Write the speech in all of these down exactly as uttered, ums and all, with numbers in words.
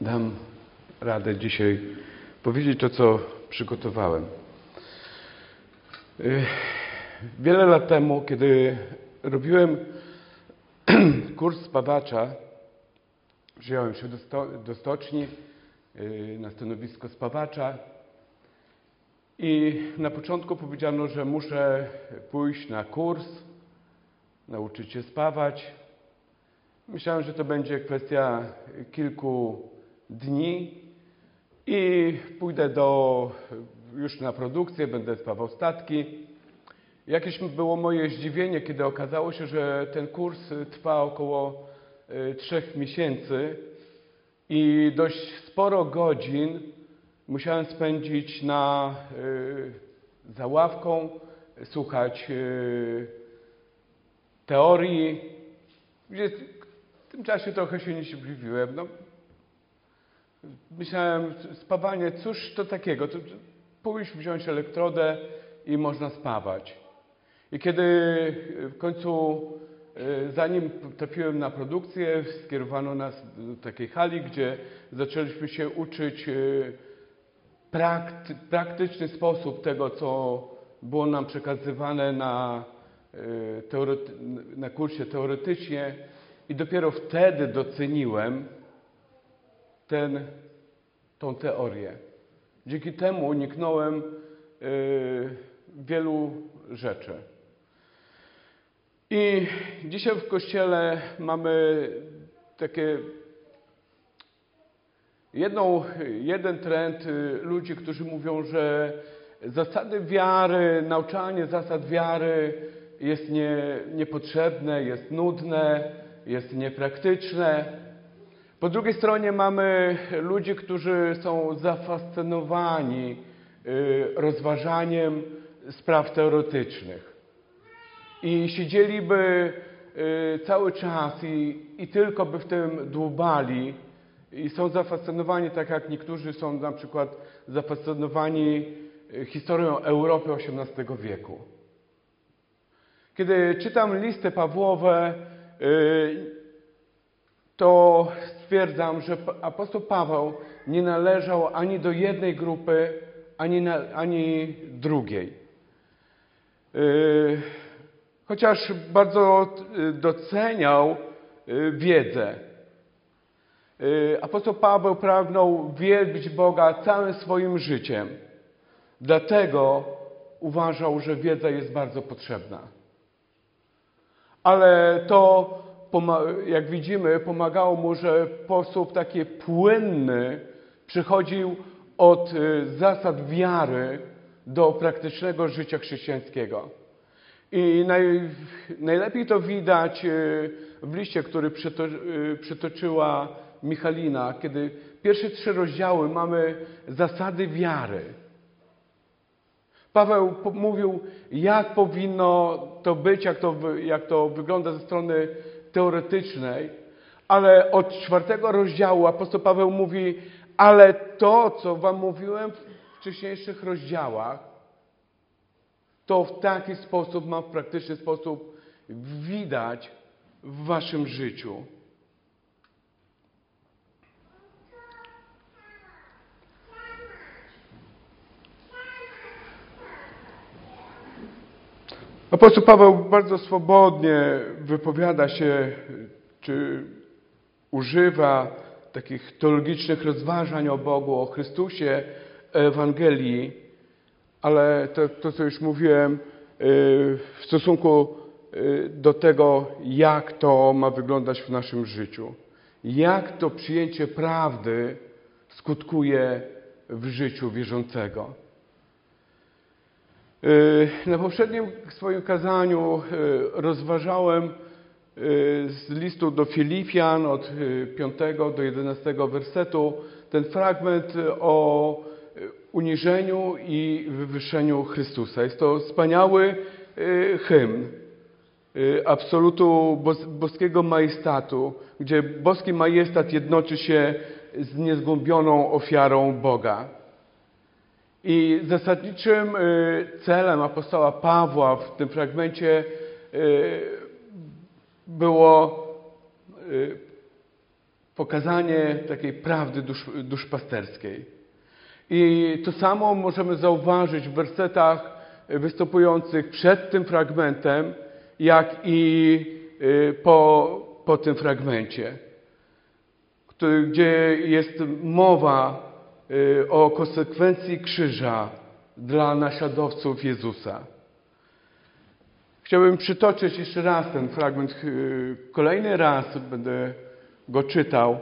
dam radę dzisiaj powiedzieć to, co przygotowałem. Wiele lat temu, kiedy robiłem kurs spawacza, wziąłem się do, sto, do stoczni na stanowisko spawacza i na początku powiedziano, że muszę pójść na kurs, nauczyć się spawać. Myślałem, że to będzie kwestia kilku dni i pójdę do, już na produkcję, będę spawał statki. Jakieś było moje zdziwienie, kiedy okazało się, że ten kurs trwa około trzech miesięcy i dość sporo godzin musiałem spędzić na, za ławką, słuchać teorii, gdzie w tym czasie trochę się niecierpliwiłem. No, myślałem, spawanie, cóż to takiego? To pójść, wziąć elektrodę i można spawać. I kiedy w końcu, zanim trafiłem na produkcję, skierowano nas do takiej hali, gdzie zaczęliśmy się uczyć prakty, praktyczny sposób tego, co było nam przekazywane na, teorety, na kursie teoretycznie. I dopiero wtedy doceniłem ten, tą teorię. Dzięki temu uniknąłem yy, wielu rzeczy. I dzisiaj w Kościele mamy takie jedną, jeden trend ludzi, którzy mówią, że zasady wiary, nauczanie zasad wiary jest nie, niepotrzebne, jest nudne, jest niepraktyczne. Po drugiej stronie mamy ludzi, którzy są zafascynowani rozważaniem spraw teoretycznych. I siedzieliby cały czas i, i tylko by w tym dłubali. I są zafascynowani, tak jak niektórzy są na przykład zafascynowani historią Europy osiemnastego wieku. Kiedy czytam listy Pawłowe, to stwierdzam, że apostoł Paweł nie należał ani do jednej grupy, ani, na, ani drugiej. Chociaż bardzo doceniał wiedzę. Apostoł Paweł pragnął wielbić Boga całym swoim życiem. Dlatego uważał, że wiedza jest bardzo potrzebna. Ale to, jak widzimy, pomagało mu, że w sposób taki płynny przechodził od zasad wiary do praktycznego życia chrześcijańskiego. I naj, najlepiej to widać w liście, który przyto, przytoczyła Michalina, kiedy pierwsze trzy rozdziały mamy zasady wiary. Paweł mówił, jak powinno to być, jak to, jak to wygląda ze strony teoretycznej, ale od czwartego rozdziału apostoł Paweł mówi, ale to, co wam mówiłem w wcześniejszych rozdziałach, to w taki sposób, ma w praktyczny sposób widać w waszym życiu. Apostoł Paweł bardzo swobodnie wypowiada się, czy używa takich teologicznych rozważań o Bogu, o Chrystusie, Ewangelii, ale to, to co już mówiłem, w stosunku do tego, jak to ma wyglądać w naszym życiu. Jak to przyjęcie prawdy skutkuje w życiu wierzącego. Na poprzednim swoim kazaniu rozważałem z listu do Filipian od piątego do jedenastego wersetu ten fragment o uniżeniu i wywyższeniu Chrystusa. Jest to wspaniały hymn absolutu boskiego majestatu, gdzie boski majestat jednoczy się z niezgłębioną ofiarą Boga. I zasadniczym celem apostoła Pawła w tym fragmencie było pokazanie takiej prawdy dusz, duszpasterskiej. I to samo możemy zauważyć w wersetach występujących przed tym fragmentem, jak i po, po tym fragmencie, który, gdzie jest mowa o konsekwencji krzyża dla naśladowców Jezusa. Chciałbym przytoczyć jeszcze raz ten fragment, kolejny raz będę go czytał.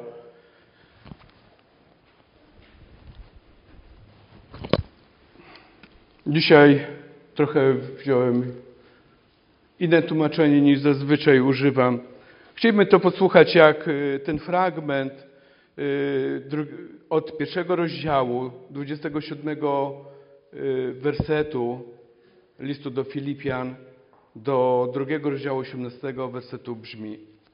Dzisiaj trochę wziąłem inne tłumaczenie niż zazwyczaj używam. Chcielibyśmy to posłuchać, jak ten fragment od pierwszego rozdziału, dwudziestego siódmego wersetu listu do Filipian, do drugiego rozdziału osiemnastego wersetu brzmi: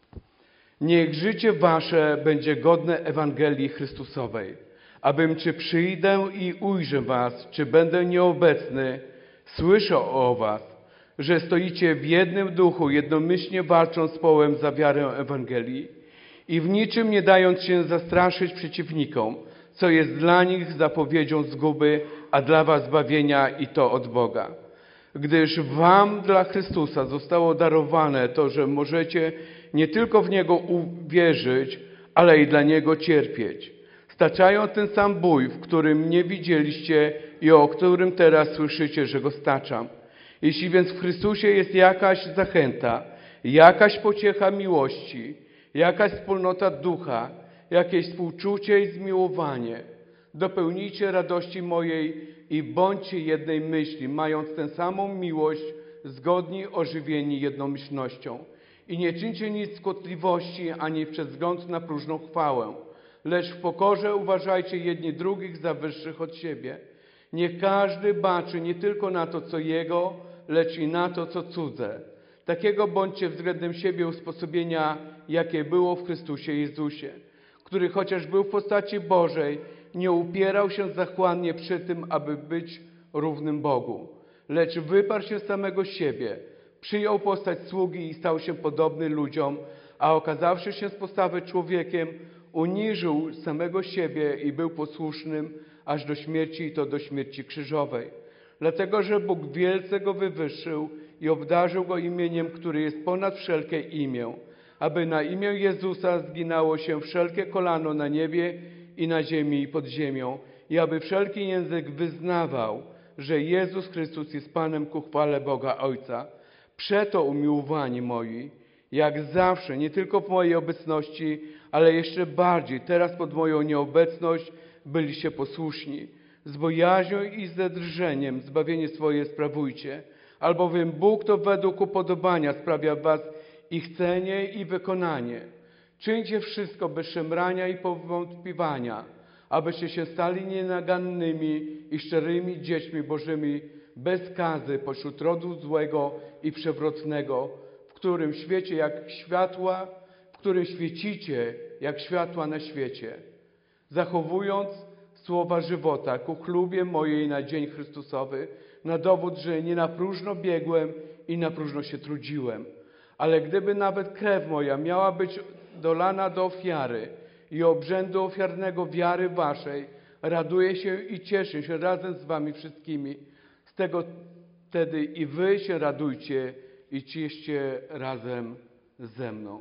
Niech życie wasze będzie godne Ewangelii Chrystusowej, abym czy przyjdę i ujrzę was, czy będę nieobecny, słyszę o was, że stoicie w jednym duchu, jednomyślnie walcząc z połem za wiarę Ewangelii i w niczym nie dając się zastraszyć przeciwnikom, co jest dla nich zapowiedzią zguby, a dla was zbawienia i to od Boga. Gdyż wam dla Chrystusa zostało darowane to, że możecie nie tylko w Niego uwierzyć, ale i dla Niego cierpieć, staczając ten sam bój, w którym nie widzieliście i o którym teraz słyszycie, że go staczam. Jeśli więc w Chrystusie jest jakaś zachęta, jakaś pociecha miłości, jakaś wspólnota ducha, jakieś współczucie i zmiłowanie, dopełnijcie radości mojej i bądźcie jednej myśli, mając tę samą miłość, zgodni, ożywieni jednomyślnością. I nie czyńcie nic z kłopotliwości, ani przez wzgląd na próżną chwałę, lecz w pokorze uważajcie jedni drugich za wyższych od siebie. Niech każdy baczy nie tylko na to, co jego, lecz i na to, co cudze. Takiego bądźcie względem siebie usposobienia, jakie było w Chrystusie Jezusie, który chociaż był w postaci Bożej, nie upierał się zachłannie przy tym, aby być równym Bogu, lecz wyparł się samego siebie, przyjął postać sługi i stał się podobny ludziom, a okazawszy się z postawy człowiekiem, uniżył samego siebie i był posłusznym aż do śmierci, i to do śmierci krzyżowej. Dlatego, że Bóg wielce go wywyższył i obdarzył go imieniem, który jest ponad wszelkie imię, aby na imię Jezusa zginało się wszelkie kolano na niebie i na ziemi i pod ziemią, i aby wszelki język wyznawał, że Jezus Chrystus jest Panem ku chwale Boga Ojca. Przeto, umiłowani moi, jak zawsze, nie tylko w mojej obecności, ale jeszcze bardziej, teraz pod moją nieobecność, byliście posłuszni. Z bojaźnią i ze drżeniem zbawienie swoje sprawujcie, albowiem Bóg to według upodobania sprawia w was i chcenie, i wykonanie. Czyńcie wszystko bez szemrania i powątpiwania, abyście się stali nienagannymi i szczerymi dziećmi Bożymi, bez skazy pośród rodu złego i przewrotnego, w którym świecie jak światła, w którym świecicie jak światła na świecie, zachowując słowa żywota ku chlubie mojej na dzień Chrystusowy, na dowód, że nie na próżno biegłem i na próżno się trudziłem. Ale gdyby nawet krew moja miała być dolana do ofiary i obrzędu ofiarnego wiary waszej, raduję się i cieszę się razem z wami wszystkimi. Z tego wtedy i wy się radujcie i cieszcie razem ze mną.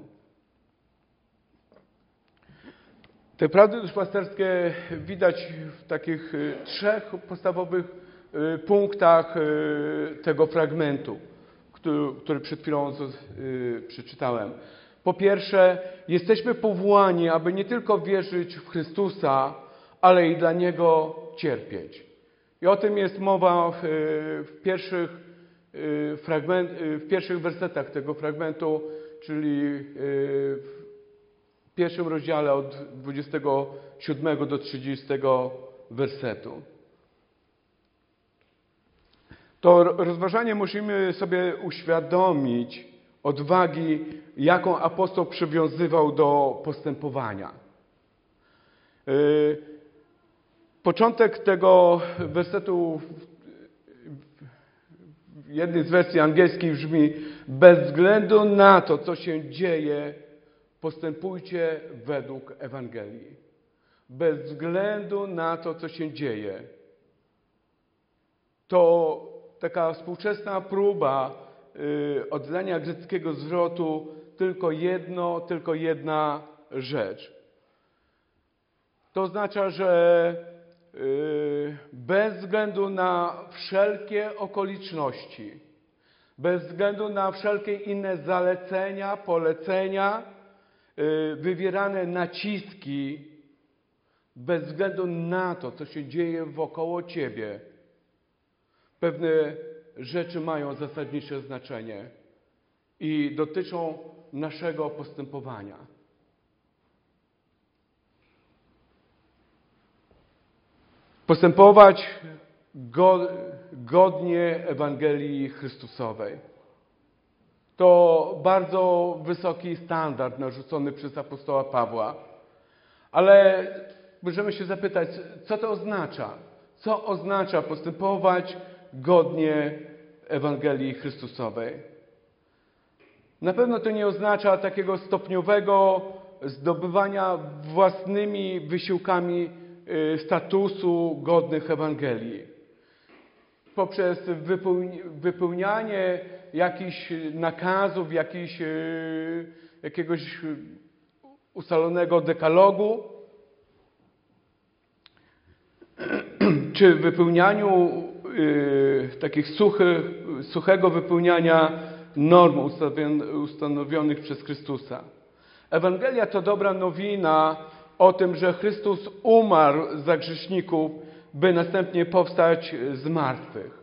Te prawdy duszpasterskie widać w takich trzech podstawowych punktach tego fragmentu, który, który przed chwilą przeczytałem. Po pierwsze, jesteśmy powołani, aby nie tylko wierzyć w Chrystusa, ale i dla Niego cierpieć. I o tym jest mowa w, w, pierwszych, fragment, w pierwszych wersetach tego fragmentu, czyli w pierwszym rozdziale od dwudziestego siódmego do trzydziestego wersetu. To rozważanie musimy sobie uświadomić odwagi, jaką apostoł przywiązywał do postępowania. Początek tego wersetu w jednej z wersji angielskich brzmi: bez względu na to, co się dzieje, postępujcie według Ewangelii. Bez względu na to, co się dzieje. To taka współczesna próba yy, oddania greckiego zwrotu tylko jedno, tylko jedna rzecz. To oznacza, że yy, bez względu na wszelkie okoliczności, bez względu na wszelkie inne zalecenia, polecenia, yy, wywierane naciski, bez względu na to, co się dzieje wokoło ciebie, pewne rzeczy mają zasadnicze znaczenie i dotyczą naszego postępowania. Postępować godnie Ewangelii Chrystusowej. To bardzo wysoki standard narzucony przez apostoła Pawła. Ale możemy się zapytać, co to oznacza? Co oznacza postępować godnie Ewangelii Chrystusowej? Na pewno to nie oznacza takiego stopniowego zdobywania własnymi wysiłkami statusu godnych Ewangelii. Poprzez wypełnianie jakichś nakazów, jakichś, jakiegoś ustalonego dekalogu, czy wypełnianiu y, takich suchych, suchego wypełniania norm ustanowionych przez Chrystusa. Ewangelia to dobra nowina o tym, że Chrystus umarł za grzeszników, by następnie powstać z martwych.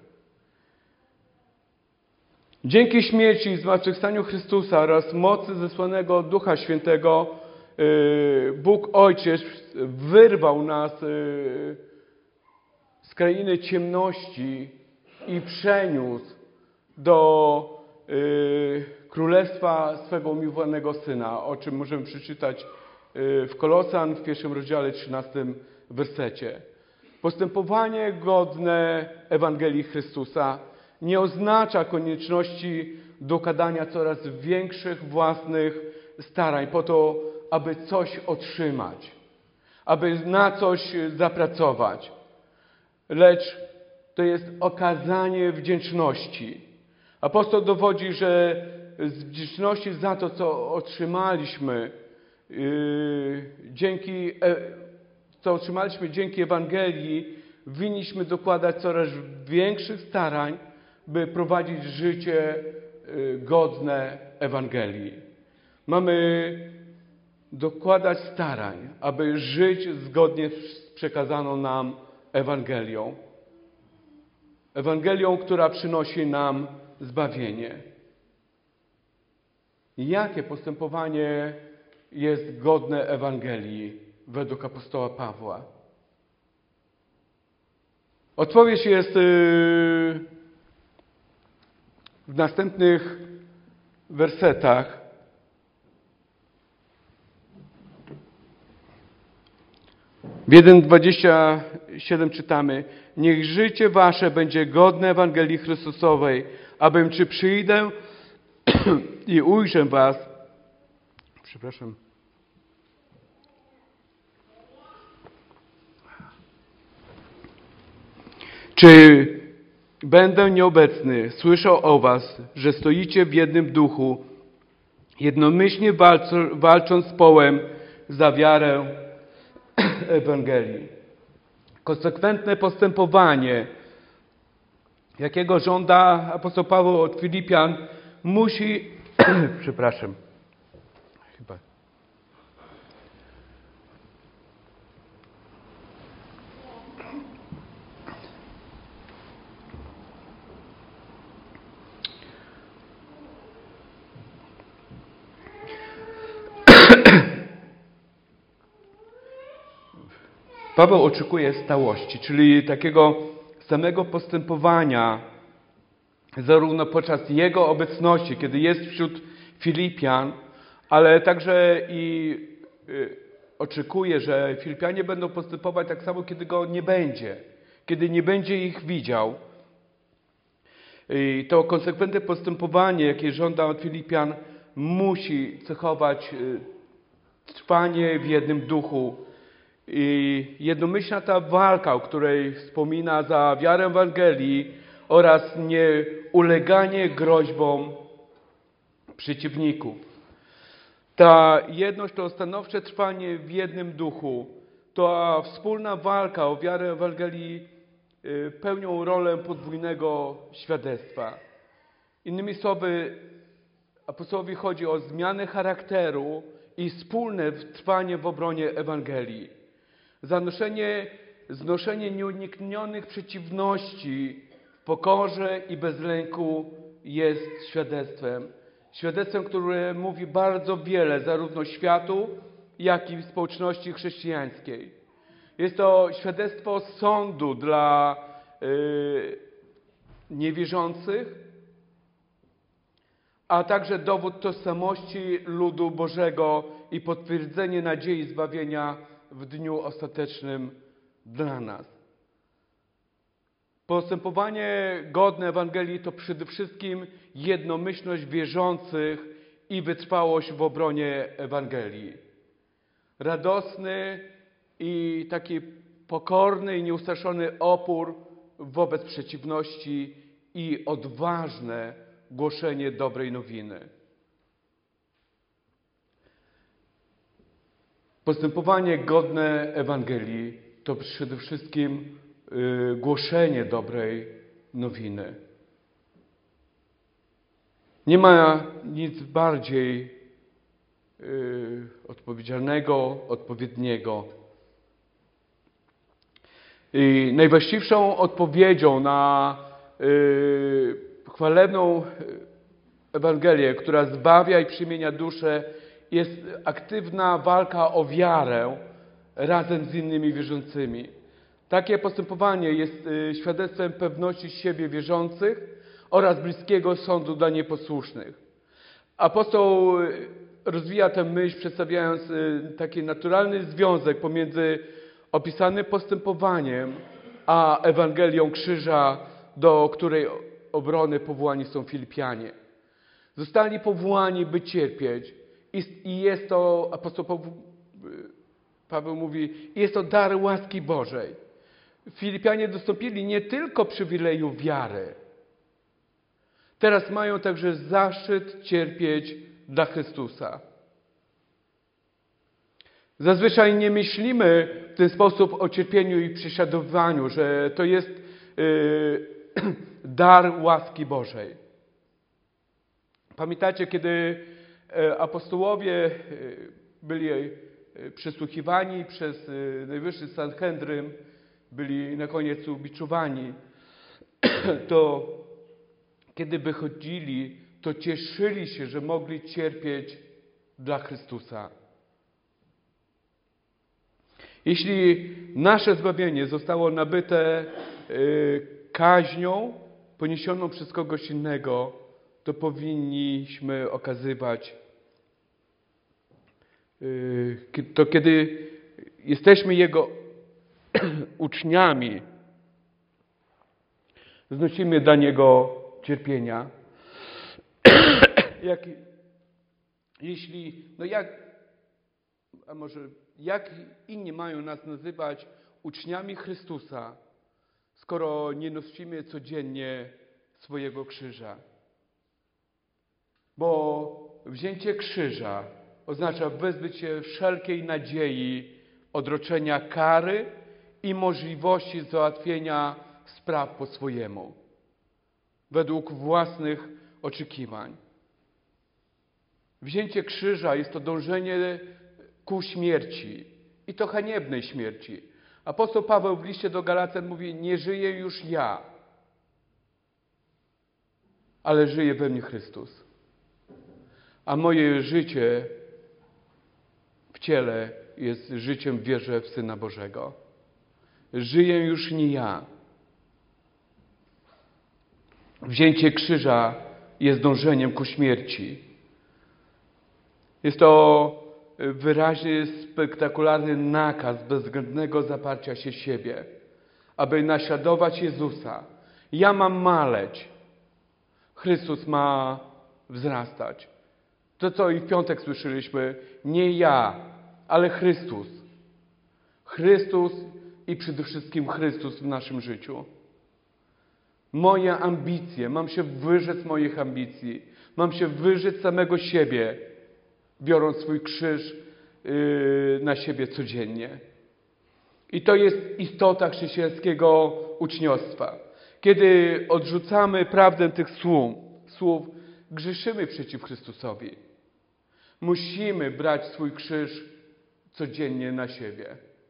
Dzięki śmierci i zmartwychwstaniu Chrystusa oraz mocy zesłanego Ducha Świętego Bóg Ojciec wyrwał nas z krainy ciemności i przeniósł do królestwa swego umiłowanego Syna, o czym możemy przeczytać w Kolosan w pierwszym rozdziale, trzynastym wersecie. Postępowanie godne Ewangelii Chrystusa nie oznacza konieczności dokładania coraz większych własnych starań po to, aby coś otrzymać, aby na coś zapracować. Lecz to jest okazanie wdzięczności. Apostoł dowodzi, że z wdzięczności za to, co otrzymaliśmy, yy, dzięki, co otrzymaliśmy dzięki Ewangelii, winniśmy dokładać coraz większych starań, by prowadzić życie yy, godne Ewangelii. Mamy dokładać starań, aby żyć zgodnie z przekazaną nam Ewangelią. Ewangelią, która przynosi nam zbawienie. Jakie postępowanie jest godne Ewangelii według apostoła Pawła? Odpowiedź jest w następnych wersetach. W jeden dwadzieścia siedem czytamy: niech życie wasze będzie godne Ewangelii Chrystusowej, abym czy przyjdę i ujrzę was. Przepraszam. Czy będę nieobecny, słyszał o was, że stoicie w jednym duchu, jednomyślnie walcząc z połem za wiarę Ewangelii. Konsekwentne postępowanie, jakiego żąda apostoł Paweł od Filipian, musi, przepraszam, chyba. Paweł oczekuje stałości, czyli takiego samego postępowania, zarówno podczas jego obecności, kiedy jest wśród Filipian, ale także i y, oczekuje, że Filipianie będą postępować tak samo, kiedy go nie będzie, kiedy nie będzie ich widział. I to konsekwentne postępowanie, jakie żąda od Filipian, musi cechować y, trwanie w jednym duchu. I jednomyślna ta walka, o której wspomina za wiarę Ewangelii oraz nieuleganie groźbom przeciwników. Ta jedność, to stanowcze trwanie w jednym duchu, ta wspólna walka o wiarę Ewangelii pełnią rolę podwójnego świadectwa. Innymi słowy, apostołowi chodzi o zmianę charakteru i wspólne trwanie w obronie Ewangelii. Zanoszenie, znoszenie nieuniknionych przeciwności w pokorze i bez lęku jest świadectwem. Świadectwem, które mówi bardzo wiele zarówno światu, jak i społeczności chrześcijańskiej. Jest to świadectwo sądu dla yy, niewierzących, a także dowód tożsamości ludu Bożego i potwierdzenie nadziei zbawienia w dniu ostatecznym dla nas. Postępowanie godne Ewangelii to przede wszystkim jednomyślność wierzących i wytrwałość w obronie Ewangelii. Radosny i taki pokorny i nieustraszony opór wobec przeciwności i odważne głoszenie dobrej nowiny. Postępowanie godne Ewangelii to przede wszystkim yy, głoszenie dobrej nowiny. Nie ma nic bardziej yy, odpowiedzialnego, odpowiedniego. I najwłaściwszą odpowiedzią na yy, chwalebną Ewangelię, która zbawia i przemienia duszę, jest aktywna walka o wiarę razem z innymi wierzącymi. Takie postępowanie jest świadectwem pewności siebie wierzących oraz bliskiego sądu dla nieposłusznych. Apostoł rozwija tę myśl, przedstawiając taki naturalny związek pomiędzy opisanym postępowaniem a Ewangelią krzyża, do której obrony powołani są Filipianie. Zostali powołani, by cierpieć. I jest to, apostoł Paweł mówi, jest to dar łaski Bożej. Filipianie dostąpili nie tylko przywileju wiary. Teraz mają także zaszczyt cierpieć dla Chrystusa. Zazwyczaj nie myślimy w ten sposób o cierpieniu i prześladowaniu, że to jest yy, dar łaski Bożej. Pamiętacie, kiedy apostołowie byli przesłuchiwani przez Najwyższy Sanhedryn, byli na koniec ubiczowani, to kiedy wychodzili, to cieszyli się, że mogli cierpieć dla Chrystusa. Jeśli nasze zbawienie zostało nabyte kaźnią poniesioną przez kogoś innego, to powinniśmy okazywać to, kiedy jesteśmy Jego uczniami, znosimy dla Niego cierpienia. Jak, jeśli, no jak, a może jak inni mają nas nazywać uczniami Chrystusa, skoro nie nosimy codziennie swojego krzyża? Bo wzięcie krzyża oznacza wyzbycie wszelkiej nadziei odroczenia kary i możliwości załatwienia spraw po swojemu, według własnych oczekiwań. Wzięcie krzyża jest to dążenie ku śmierci i to haniebnej śmierci. Apostoł Paweł w liście do Galacjan mówi: nie żyję już ja, ale żyje we mnie Chrystus. A moje życie w ciele jest życiem w wierze w Syna Bożego. Żyję już nie ja. Wzięcie krzyża jest dążeniem ku śmierci. Jest to wyraźnie spektakularny nakaz bezwzględnego zaparcia się siebie, aby naśladować Jezusa. Ja mam maleć, Chrystus ma wzrastać. To, co i w piątek słyszeliśmy, nie ja, ale Chrystus. Chrystus i przede wszystkim Chrystus w naszym życiu. Moje ambicje, mam się wyrzec moich ambicji, mam się wyrzec samego siebie, biorąc swój krzyż yy, na siebie codziennie. I to jest istota chrześcijańskiego uczniostwa. Kiedy odrzucamy prawdę tych słów, słów, grzeszymy przeciw Chrystusowi. Musimy brać swój krzyż codziennie na siebie.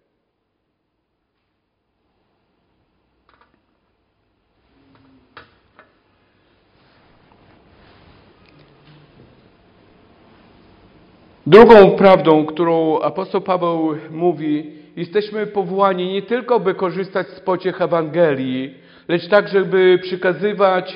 Drugą prawdą, którą apostoł Paweł mówi, jesteśmy powołani nie tylko, by korzystać z pociech Ewangelii, lecz także, by przekazywać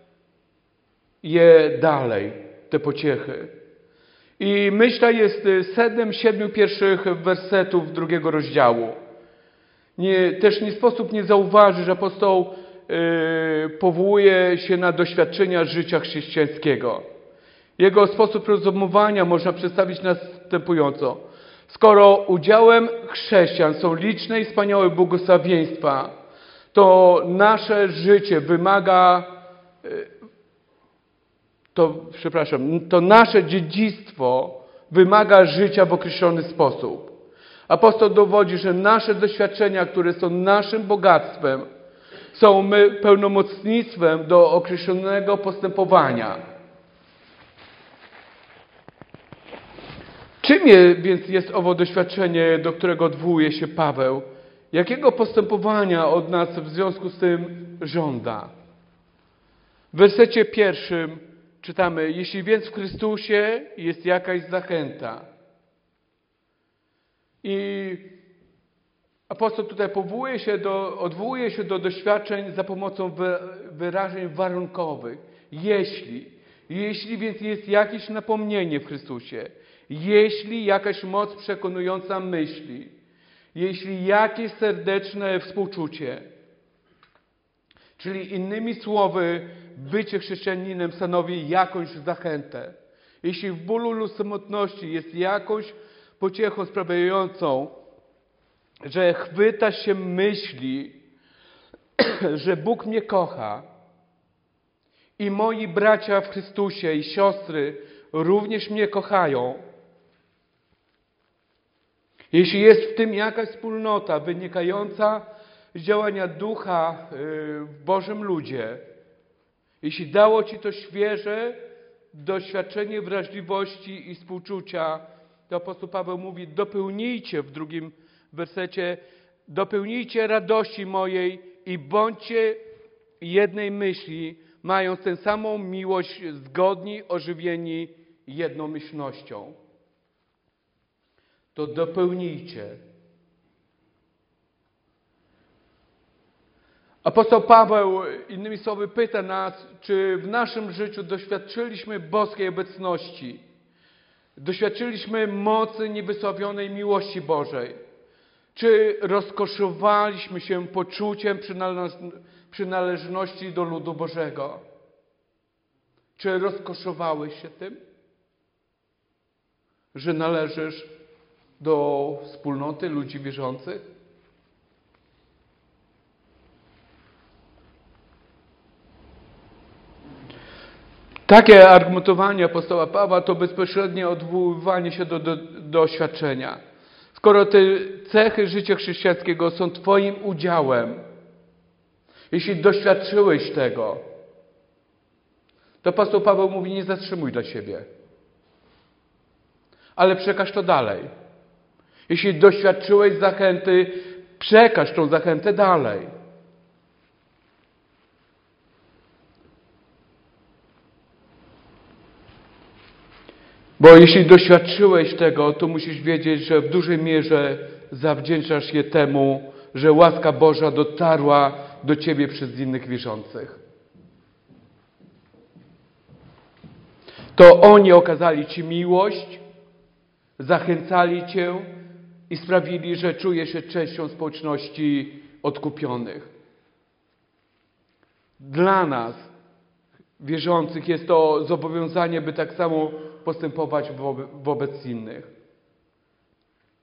je dalej, te pociechy. I myśl ta jest sednem siedmiu pierwszych wersetów drugiego rozdziału. Nie, też nie sposób nie zauważyć, że apostoł yy, powołuje się na doświadczenia życia chrześcijańskiego. Jego sposób rozumowania można przedstawić następująco. Skoro udziałem chrześcijan są liczne i wspaniałe błogosławieństwa, to nasze życie wymaga, to, przepraszam, to nasze dziedzictwo wymaga życia w określony sposób. Apostoł dowodzi, że nasze doświadczenia, które są naszym bogactwem, są my pełnomocnictwem do określonego postępowania. Czym je, więc jest owo doświadczenie, do którego odwołuje się Paweł? Jakiego postępowania od nas w związku z tym żąda? W wersecie pierwszym czytamy: jeśli więc w Chrystusie jest jakaś zachęta. I apostoł tutaj powołuje się do, odwołuje się do doświadczeń za pomocą wyrażeń warunkowych. Jeśli, jeśli więc jest jakieś napomnienie w Chrystusie, jeśli jakaś moc przekonująca myśli, jeśli jakieś serdeczne współczucie, czyli innymi słowy, bycie chrześcijaninem stanowi jakąś zachętę. Jeśli w bólu lub samotności jest jakąś pociechą sprawiającą, że chwyta się myśli, że Bóg mnie kocha i moi bracia w Chrystusie i siostry również mnie kochają, jeśli jest w tym jakaś wspólnota wynikająca z działania Ducha w Bożym ludzie, jeśli dało Ci to świeże doświadczenie wrażliwości i współczucia, to apostoł Paweł mówi: dopełnijcie w drugim wersecie, dopełnijcie radości mojej i bądźcie jednej myśli, mając tę samą miłość, zgodni, ożywieni jednomyślnością. To dopełnijcie. Apostoł Paweł, innymi słowy, pyta nas, czy w naszym życiu doświadczyliśmy boskiej obecności, doświadczyliśmy mocy niewysławionej miłości Bożej, czy rozkoszowaliśmy się poczuciem przynależności do ludu Bożego. Czy rozkoszowałeś się tym, że należysz do wspólnoty ludzi wierzących? Takie argumentowanie apostoła Pawła to bezpośrednie odwoływanie się do, do, do doświadczenia. Skoro te cechy życia chrześcijańskiego są Twoim udziałem, jeśli doświadczyłeś tego, to apostoł Paweł mówi: nie zatrzymuj dla siebie, ale przekaż to dalej. Jeśli doświadczyłeś zachęty, przekaż tą zachętę dalej. Bo jeśli doświadczyłeś tego, to musisz wiedzieć, że w dużej mierze zawdzięczasz je temu, że łaska Boża dotarła do Ciebie przez innych wierzących. To oni okazali Ci miłość, zachęcali Cię i sprawili, że czujesz się częścią społeczności odkupionych. Dla nas, wierzących, jest to zobowiązanie, by tak samo postępować wobec innych.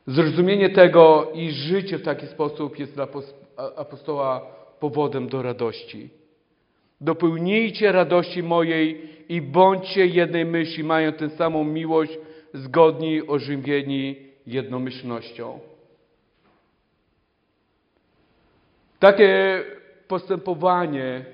Zrozumienie tego i życie w taki sposób jest dla apostoła powodem do radości. Dopełnijcie radości mojej i bądźcie jednej myśli, mają tę samą miłość, zgodni, ożywieni jednomyślnością. Takie postępowanie,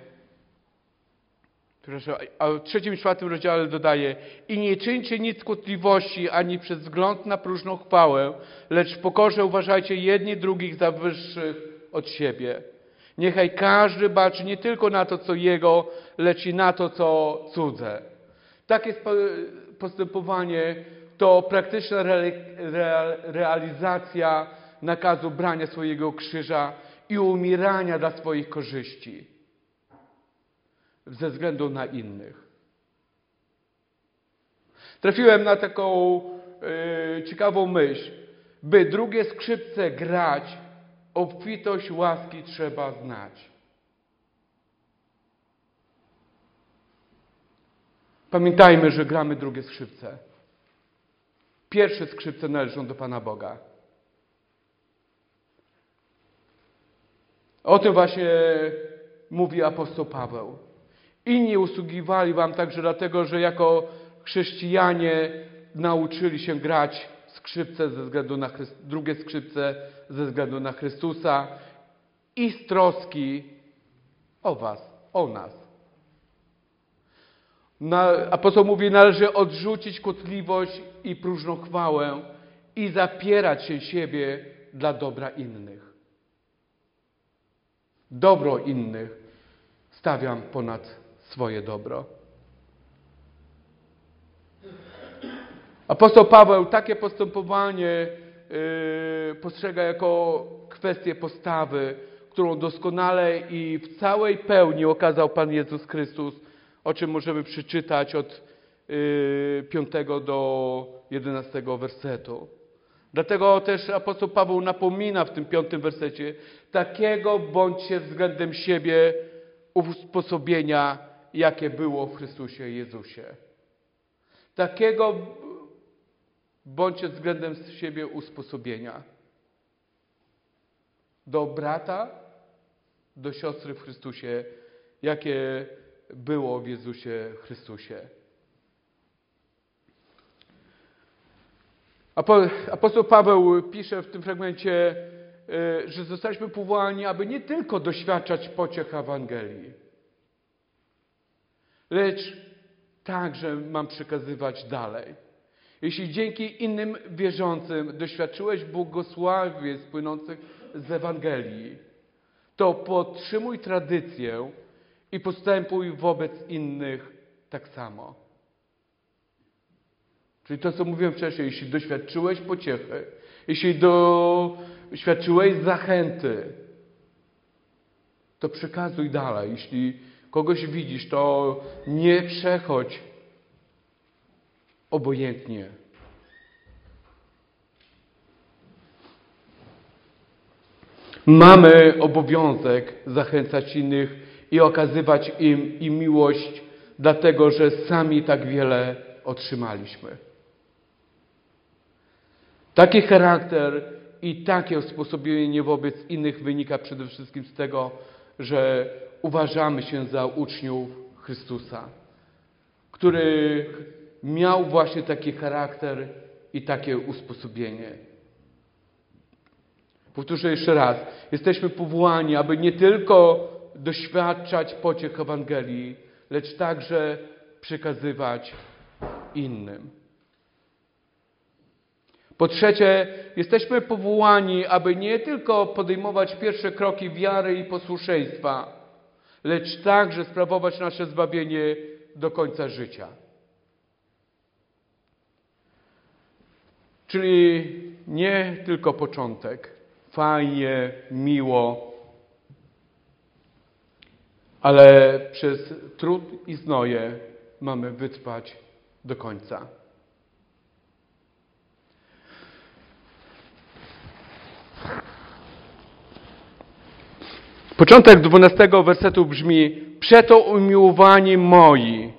a w trzecim i czwartym rozdziale dodaje: i nie czyńcie nic kłótliwości, ani przez wzgląd na próżną chwałę, lecz w pokorze uważajcie jedni drugich za wyższych od siebie. Niechaj każdy baczy nie tylko na to, co jego, lecz i na to, co cudze. Takie postępowanie to praktyczna realizacja nakazu brania swojego krzyża i umierania dla swoich korzyści ze względu na innych. Trafiłem na taką yy, ciekawą myśl. By drugie skrzypce grać, obfitość łaski trzeba znać. Pamiętajmy, że gramy drugie skrzypce. Pierwsze skrzypce należą do Pana Boga. O tym właśnie mówi apostoł Paweł. Inni usługiwali wam także dlatego, że jako chrześcijanie nauczyli się grać skrzypce ze względu na Chryst- drugie skrzypce ze względu na Chrystusa i z troski o was, o nas. Na, apostoł mówi, należy odrzucić kłótliwość i próżną chwałę i zapierać się siebie dla dobra innych. Dobro innych stawiam ponad swoje dobro. Apostoł Paweł takie postępowanie yy, postrzega jako kwestię postawy, którą doskonale i w całej pełni okazał Pan Jezus Chrystus, o czym możemy przeczytać od yy, piątego do jedenastego wersetu. Dlatego też apostoł Paweł napomina w tym piątym wersecie: takiego bądźcie względem siebie usposobienia, jakie było w Chrystusie Jezusie. Takiego bądźcie względem siebie usposobienia. Do brata, do siostry w Chrystusie, jakie było w Jezusie Chrystusie. Apostoł Paweł pisze w tym fragmencie, że zostaliśmy powołani, aby nie tylko doświadczać pociech Ewangelii, lecz także mam przekazywać dalej. Jeśli dzięki innym wierzącym doświadczyłeś błogosławieństw płynących z Ewangelii, to podtrzymuj tradycję i postępuj wobec innych tak samo. Czyli to, co mówiłem wcześniej, jeśli doświadczyłeś pociechy, jeśli doświadczyłeś zachęty, to przekazuj dalej. Jeśli kogoś widzisz, to nie przechodź obojętnie. Mamy obowiązek zachęcać innych i okazywać im i miłość, dlatego że sami tak wiele otrzymaliśmy. Taki charakter i takie usposobienie wobec innych wynika przede wszystkim z tego, że uważamy się za uczniów Chrystusa, który miał właśnie taki charakter i takie usposobienie. Powtórzę jeszcze raz. Jesteśmy powołani, aby nie tylko doświadczać pociech Ewangelii, lecz także przekazywać innym. Po trzecie, jesteśmy powołani, aby nie tylko podejmować pierwsze kroki wiary i posłuszeństwa, lecz także sprawować nasze zbawienie do końca życia. Czyli nie tylko początek, fajnie, miło, ale przez trud i znoje mamy wytrwać do końca. Początek dwunastego wersetu brzmi: przeto umiłowani moi,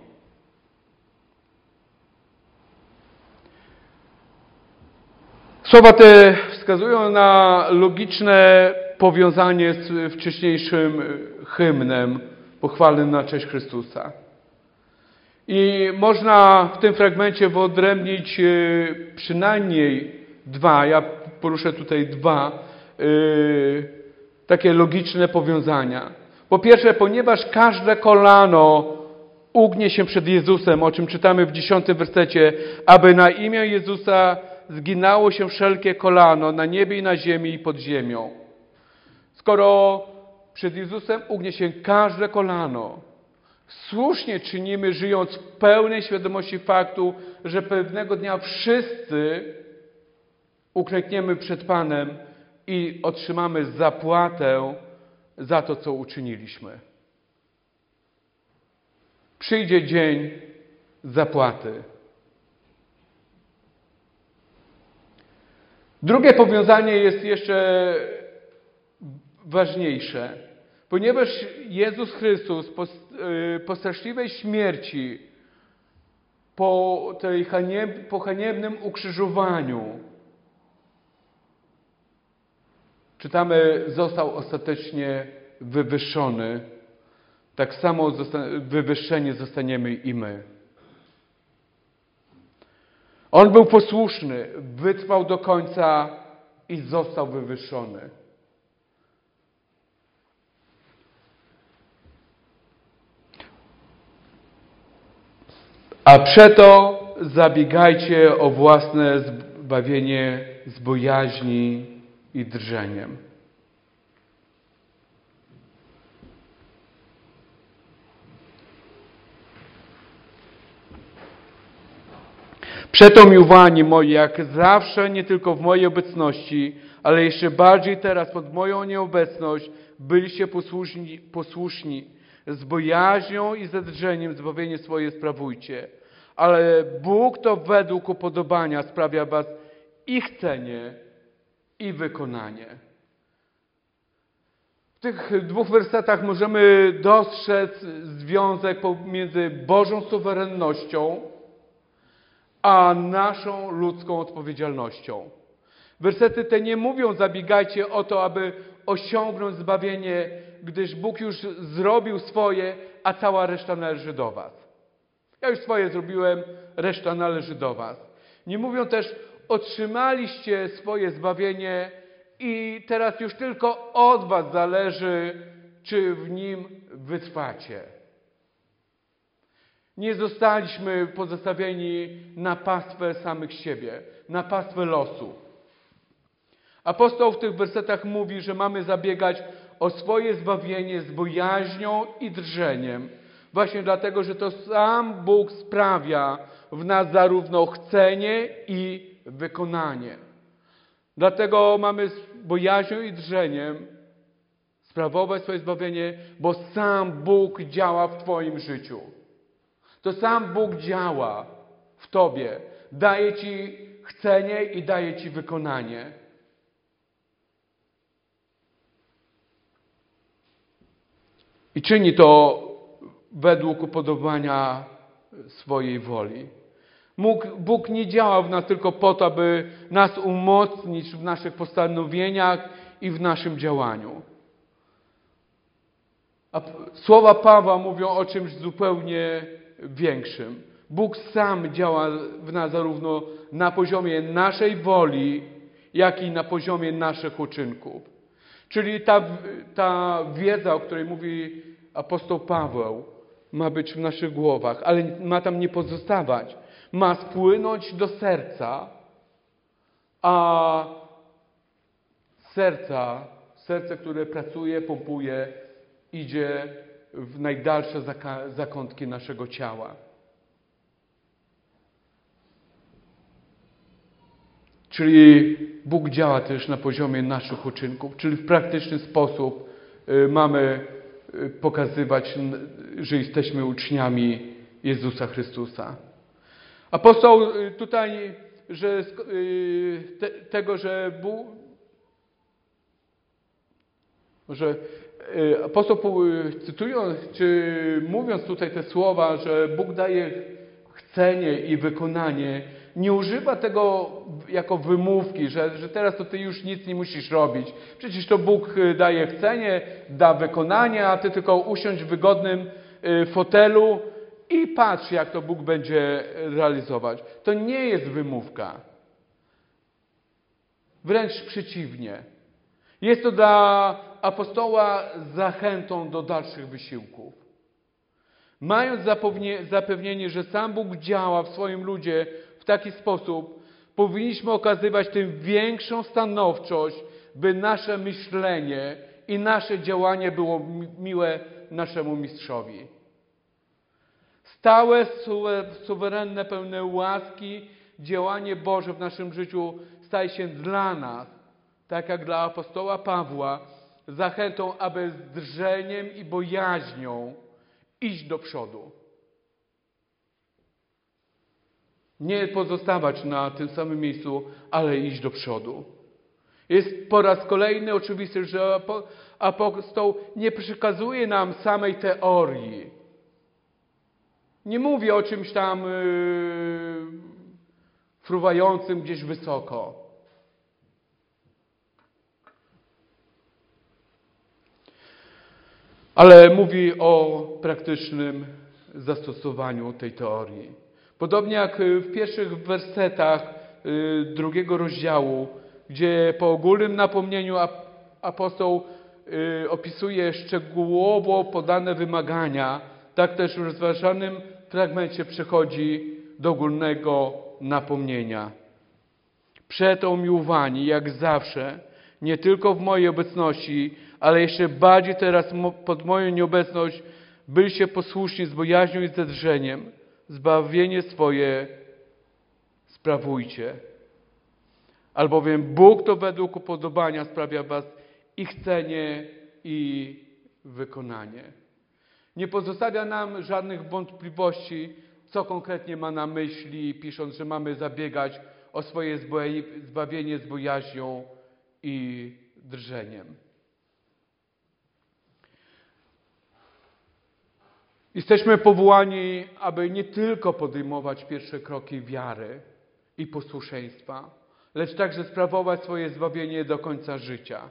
Słowa te wskazują na logiczne powiązanie z wcześniejszym hymnem pochwalnym na cześć Chrystusa. I można w tym fragmencie wyodrębnić przynajmniej dwa, ja poruszę tutaj dwa, yy, takie logiczne powiązania. Po pierwsze, ponieważ każde kolano ugnie się przed Jezusem, o czym czytamy w dziesiątym wersecie, aby na imię Jezusa zginało się wszelkie kolano na niebie i na ziemi i pod ziemią. Skoro przed Jezusem ugnie się każde kolano, słusznie czynimy, żyjąc w pełnej świadomości faktu, że pewnego dnia wszyscy uklękniemy przed Panem i otrzymamy zapłatę za to, co uczyniliśmy. Przyjdzie dzień zapłaty. Drugie powiązanie jest jeszcze ważniejsze. Ponieważ Jezus Chrystus po, po straszliwej śmierci, po, tej hanieb, po haniebnym ukrzyżowaniu, czytamy, został ostatecznie wywyższony. Tak samo wywyższeni zostaniemy i my. On był posłuszny, wytrwał do końca i został wywyższony. A przeto zabiegajcie o własne zbawienie z bojaźni i drżeniem. Przeto, miłowani moi, jak zawsze, nie tylko w mojej obecności, ale jeszcze bardziej teraz pod moją nieobecność, byliście posłuszni, posłuszni z bojaźnią i ze drżeniem zbawienie swoje sprawujcie. Ale Bóg to według upodobania sprawia was i chcenie, i wykonanie. W tych dwóch wersetach możemy dostrzec związek pomiędzy Bożą suwerennością a naszą ludzką odpowiedzialnością. Wersety te nie mówią, zabiegajcie o to, aby osiągnąć zbawienie, gdyż Bóg już zrobił swoje, a cała reszta należy do was. Ja już swoje zrobiłem, reszta należy do was. Nie mówią też, otrzymaliście swoje zbawienie i teraz już tylko od was zależy, czy w nim wytrwacie. Nie zostaliśmy pozostawieni na pastwę samych siebie, na pastwę losu. Apostoł w tych wersetach mówi, że mamy zabiegać o swoje zbawienie z bojaźnią i drżeniem. Właśnie dlatego, że to sam Bóg sprawia w nas zarówno chcenie i wykonanie. Dlatego mamy z bojaźnią i drżeniem sprawować swoje zbawienie, bo sam Bóg działa w twoim życiu. To sam Bóg działa w tobie. Daje ci chcenie i daje ci wykonanie. I czyni to według upodobania swojej woli. Bóg nie działa w nas tylko po to, aby nas umocnić w naszych postanowieniach i w naszym działaniu. A słowa Pawła mówią o czymś zupełnie większym. Bóg sam działa w nas zarówno na poziomie naszej woli, jak i na poziomie naszych uczynków. Czyli ta, ta wiedza, o której mówi apostoł Paweł, ma być w naszych głowach, ale ma tam nie pozostawać. Ma spłynąć do serca, a serca, serce, które pracuje, pompuje, idzie w najdalsze zakątki naszego ciała. Czyli Bóg działa też na poziomie naszych uczynków, czyli w praktyczny sposób mamy pokazywać, że jesteśmy uczniami Jezusa Chrystusa. Apostoł tutaj, że te, tego, że Bóg, że apostoł cytując, czy mówiąc tutaj te słowa, że Bóg daje chcenie i wykonanie, Nie używa tego jako wymówki, że, że teraz to ty już nic nie musisz robić. Przecież to Bóg daje chcenie, da wykonanie, a ty tylko usiądź w wygodnym fotelu i patrz, jak to Bóg będzie realizować. To nie jest wymówka. Wręcz przeciwnie. Jest to dla apostoła zachętą do dalszych wysiłków. Mając zapewnienie, że sam Bóg działa w swoim ludzie w taki sposób, powinniśmy okazywać tym większą stanowczość, by nasze myślenie i nasze działanie było miłe naszemu Mistrzowi. Stałe, suwerenne, pełne łaski działanie Boże w naszym życiu staje się dla nas, tak jak dla apostoła Pawła, zachętą, aby z drżeniem i bojaźnią iść do przodu. Nie pozostawać na tym samym miejscu, ale iść do przodu. Jest po raz kolejny oczywiste, że apostoł nie przekazuje nam samej teorii. Nie mówi o czymś tam yy, fruwającym gdzieś wysoko. Ale mówi o praktycznym zastosowaniu tej teorii. Podobnie jak w pierwszych wersetach drugiego rozdziału, gdzie po ogólnym napomnieniu apostoł opisuje szczegółowo podane wymagania, tak też w rozważanym fragmencie przechodzi do ogólnego napomnienia. Przeto umiłowani, jak zawsze, nie tylko w mojej obecności, ale jeszcze bardziej teraz pod moją nieobecność, byliście posłuszni z bojaźnią i ze drżeniem. Zbawienie swoje sprawujcie. Albowiem Bóg to według upodobania sprawia was i chcenie, i wykonanie. Nie pozostawia nam żadnych wątpliwości, co konkretnie ma na myśli, pisząc, że mamy zabiegać o swoje zbawienie z bojaźnią i drżeniem. Jesteśmy powołani, aby nie tylko podejmować pierwsze kroki wiary i posłuszeństwa, lecz także sprawować swoje zbawienie do końca życia.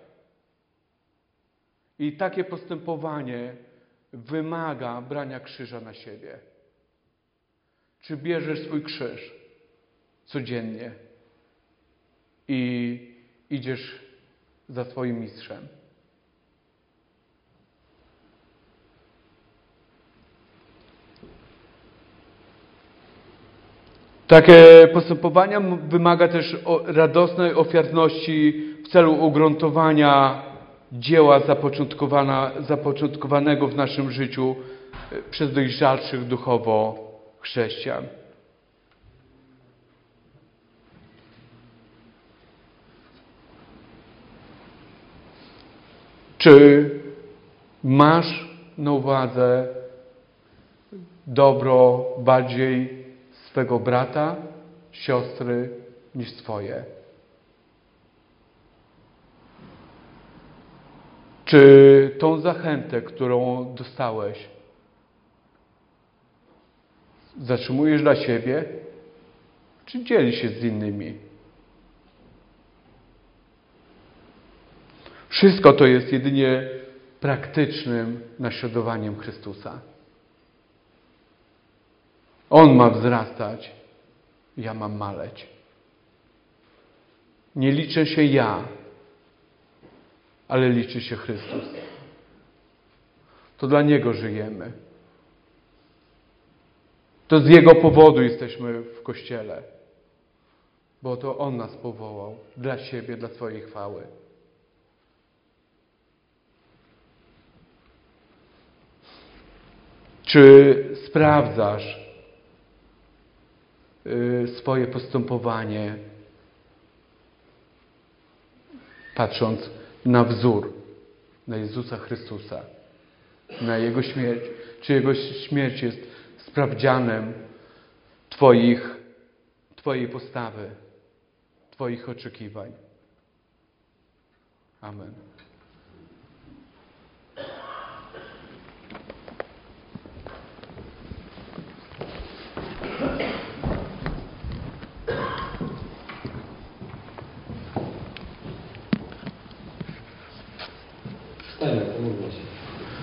I takie postępowanie wymaga brania krzyża na siebie. Czy bierzesz swój krzyż codziennie i idziesz za swoim mistrzem? Takie postępowania wymaga też radosnej ofiarności w celu ugruntowania dzieła zapoczątkowanego w naszym życiu przez dojrzalszych duchowo chrześcijan. Czy masz na uwadze dobro bardziej swego brata, siostry niż swoje? Czy tą zachętę, którą dostałeś, zatrzymujesz dla siebie, czy dzielisz się z innymi? Wszystko to jest jedynie praktycznym naśladowaniem Chrystusa. On ma wzrastać, ja mam maleć. Nie liczę się ja, ale liczy się Chrystus. To dla Niego żyjemy. To z Jego powodu jesteśmy w Kościele. Bo to On nas powołał dla siebie, dla swojej chwały. Czy sprawdzasz y, swoje postępowanie, patrząc na wzór, na Jezusa Chrystusa, na Jego śmierć? Czy Jego śmierć jest sprawdzianem Twoich, Twojej postawy, Twoich oczekiwań? Amen. Stajmy, pomódlmy się.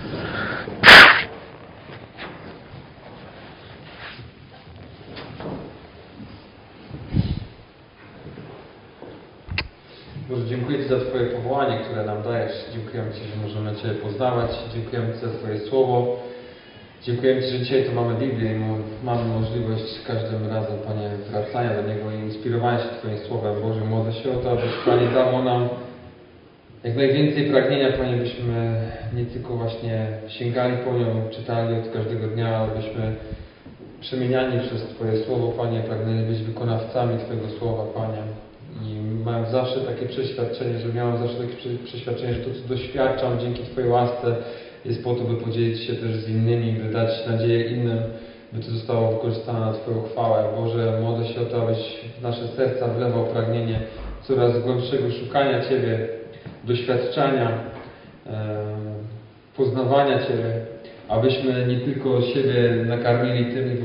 Boże, dziękuję Ci za Twoje powołanie, które nam dajesz. Dziękujemy Ci, że możemy Cię poznawać. Dziękujemy Ci za Twoje słowo. Dziękujemy Ci, że dzisiaj tu mamy Biblię i mamy możliwość każdym razem, Panie, wracania do Niego i inspirowania się Twoim słowem. Boże, modlę się o to, abyś, Panie, dał nam jak najwięcej pragnienia, Panie, byśmy nie tylko właśnie sięgali po nią, czytali od każdego dnia, abyśmy przemieniani przez Twoje słowo, Panie, pragnęli być wykonawcami Twojego słowa, Panie. I mam zawsze takie przeświadczenie, że miałem zawsze takie przeświadczenie, że to, co doświadczam dzięki Twojej łasce, jest po to, by podzielić się też z innymi, by dać nadzieję innym, by to zostało wykorzystane na Twoją chwałę. Boże, modlę się o to, abyś w nasze serca wlewał pragnienie coraz głębszego szukania Ciebie, doświadczania, e, poznawania Ciebie, abyśmy nie tylko siebie nakarmili tym